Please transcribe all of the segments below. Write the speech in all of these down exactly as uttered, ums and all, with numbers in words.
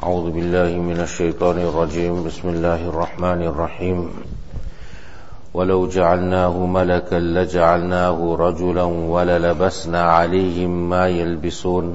أعوذ بالله من الشيطان الرجيم بسم الله الرحمن الرحيم ولو جعلناه ملكا لجعلناه رجلا وللبسنا عليهم ما يلبسون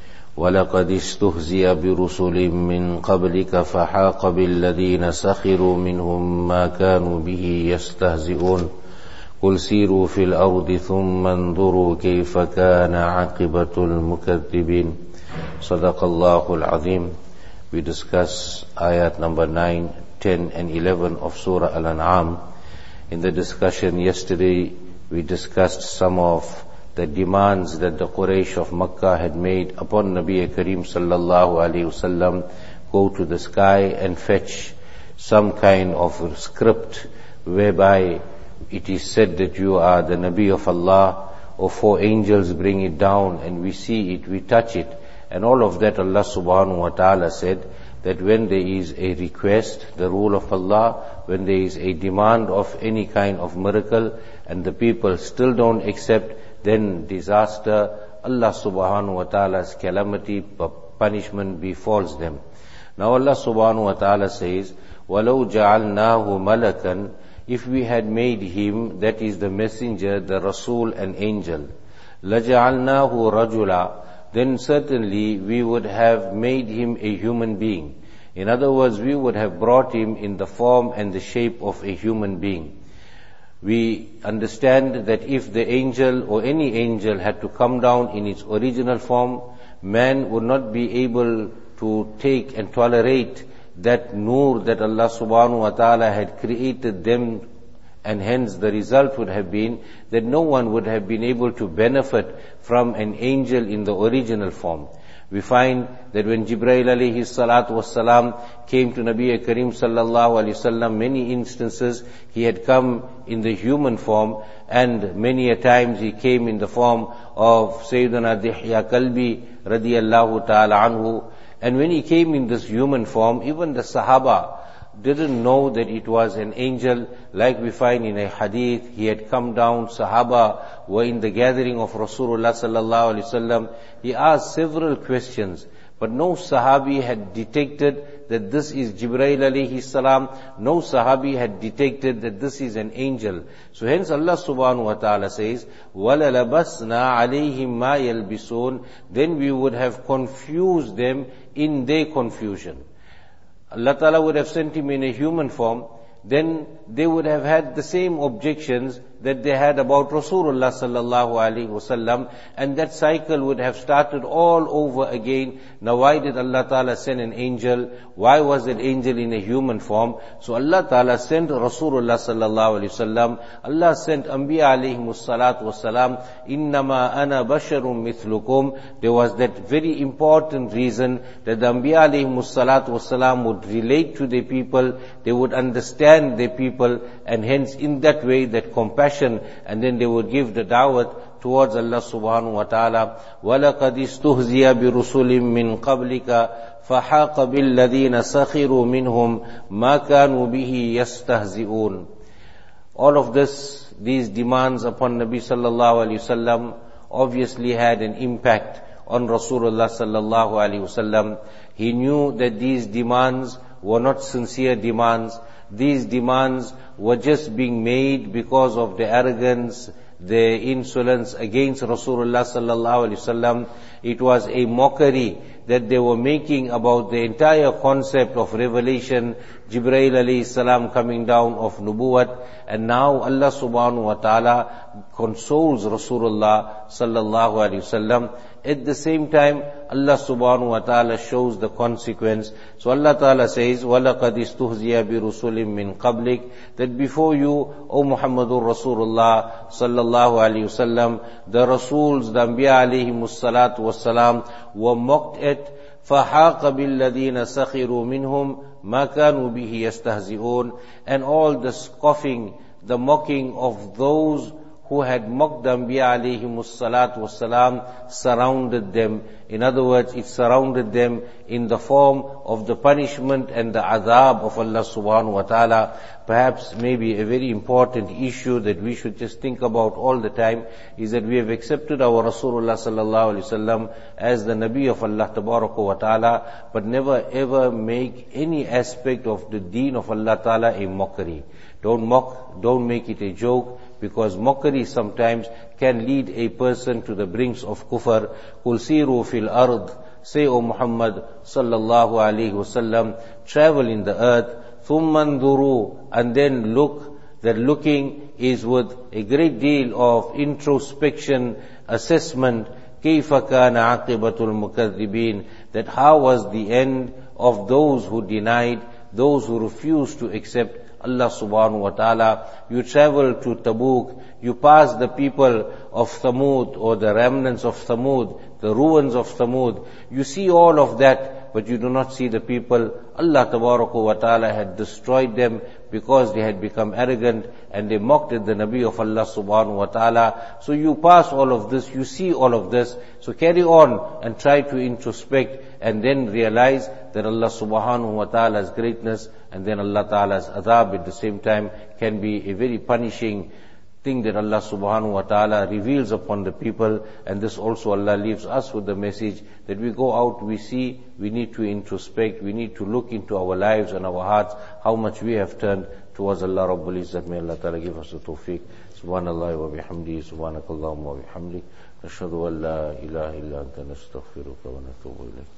ولقد استهزئ برسل من قبلك فحاق بالذين سخروا منهم ما كانوا به يستهزئون قل سيروا في الأرض ثم انظروا كيف كان عاقبة المكذبين صدق الله العظيم. We discuss ayat number nine, ten and eleven of Surah Al-An'am. In the discussion yesterday, we discussed some of the demands that the Quraysh of Makkah had made upon Nabi Kareem sallallahu alayhi wasallam. Go to the sky and fetch some kind of script whereby it is said that you are the Nabi of Allah, or four angels bring it down and we see it, we touch it. And all of that Allah subhanahu wa ta'ala said that when there is a request, the rule of Allah, when there is a demand of any kind of miracle and the people still don't accept, then disaster, Allah subhanahu wa ta'ala's calamity, punishment befalls them. Now Allah subhanahu wa ta'ala says, وَلَوْ جَعَلْنَاهُ مَلَكًا, if we had made him, that is the messenger, the Rasul and angel, لَجَعَلْنَاهُ رَجُلًا, then certainly we would have made him a human being. In other words, we would have brought him in the form and the shape of a human being. We understand that if the angel or any angel had to come down in its original form, man would not be able to take and tolerate that nur that Allah subhanahu wa ta'ala had created them, and hence the result would have been that no one would have been able to benefit from an angel in the original form. We find that when Jibreel alayhi salatu wassalam came to Nabi Kareem sallallahu alayhi wasallam, many instances he had come in the human form, and many a times he came in the form of Sayyidina Dihya Kalbi radiyallahu ta'ala anhu. And when he came in this human form, even the Sahaba didn't know that it was an angel. Like we find in a hadith, he had come down, Sahaba were in the gathering of Rasulullah sallallahu alaihi wasallam. He asked several questions, but no Sahabi had detected that this is Jibreel alayhi salam. No Sahabi had detected that this is an angel. So hence Allah subhanahu wa ta'ala says, وَلَلَبَسْنَا عَلَيْهِمْ مَا يَلْبِسُونَ, then we would have confused them in their confusion. Allah Ta'ala would have sent him in a human form, then they would have had the same objections that they had about Rasulullah sallallahu alaihi wasallam, and that cycle would have started all over again. Now why did Allah Ta'ala send an angel? Why was that angel in a human form? So Allah Ta'ala sent Rasulullah sallallahu alaihi wasallam. Allah sent Anbiya alayhimus salatu wassalam. Innama ana basharun mithlukum. There was that very important reason that the Anbiya alayhimus salatu wassalam would relate to the people, they would understand the people, and hence in that way that compassion, and then they would give the da'wat towards Allah subhanahu wa ta'ala. وَلَقَدْ اسْتُهْزِيَ بِرُسُلٍ مِّن قَبْلِكَ فَحَاقَ بِالَّذِينَ سَخِرُوا مِنْهُمْ مَا كَانُوا بِهِ يَسْتَهْزِئُونَ. All of this, these demands upon Nabi sallallahu alayhi wasallam obviously had an impact on Rasulullah sallallahu alayhi wasallam. He knew that these demands were not sincere demands. These demands were just being made because of the arrogance, the insolence against Rasulullah sallallahu alaihi wasallam. It was a mockery that they were making about the entire concept of revelation, Jibreel alayhi salam coming down of Nubuwwat. And now Allah subhanahu wa ta'ala consoles Rasulullah sallallahu alaihi wasallam. At the same time, Allah subhanahu wa ta'ala shows the consequence. So Allah ta'ala says, وَلَقَدْ اسْتُهْزِيَ بِرُسُلٍ مِّن قَبْلِكَ, that before you, O Muhammadur Rasulullah sallallahu alayhi wasallam, the Rasuls, the Anbiya alayhimus salatu wassalam, were mocked at. فَحَاقَ بِالَّذِينَ سَخِرُوا مِنْهُمْ مَا كَانُوا بِهِ يَسْتَهْزِئُونَ, and all the scoffing, the mocking of those who had mocked the Anbiya alayhimus salatu wassalam surrounded them. In other words, it surrounded them in the form of the punishment and the azab of Allah subhanahu wa ta'ala. Perhaps maybe a very important issue that we should just think about all the time is that we have accepted our Rasulullah sallallahu alaihi wasallam as the Nabi of Allah tabaraka wa ta'ala, but never ever make any aspect of the deen of Allah ta'ala a mockery. Don't mock, don't make it a joke, because mockery sometimes can lead a person to the brinks of kufr. Qul siru fil ard, say, O Muhammad sallallahu alaihi wasallam, travel in the earth, thumma anduru, and then look. That looking is with a great deal of introspection, assessment. كيف كان عاقبة المكذبين, that how was the end of those who denied, those who refused to accept Allah subhanahu wa ta'ala. You travel to Tabuk, you pass the people of Thamud, or the remnants of Thamud, the ruins of Thamud. You see all of that, but you do not see the people. Allah tabaraka wa ta'ala had destroyed them because they had become arrogant and they mocked at the Nabi of Allah subhanahu wa ta'ala. So you pass all of this, you see all of this. So carry on and try to introspect and then realize that Allah subhanahu wa ta'ala's greatness and then Allah ta'ala's adhab at the same time can be a very punishing thing that Allah subhanahu wa ta'ala reveals upon the people. And this also Allah leaves us with the message that we go out, we see, we need to introspect, we need to look into our lives and our hearts, how much we have turned towards Allah Rabbul Izzat. May Allah ta'ala give us the tawfiq. Subhanallah wa bihamdi, subhanakallahumma wa bihamdik, nashhadu an la ilaha illa anta nastaghfiruka wa natubu ilayk.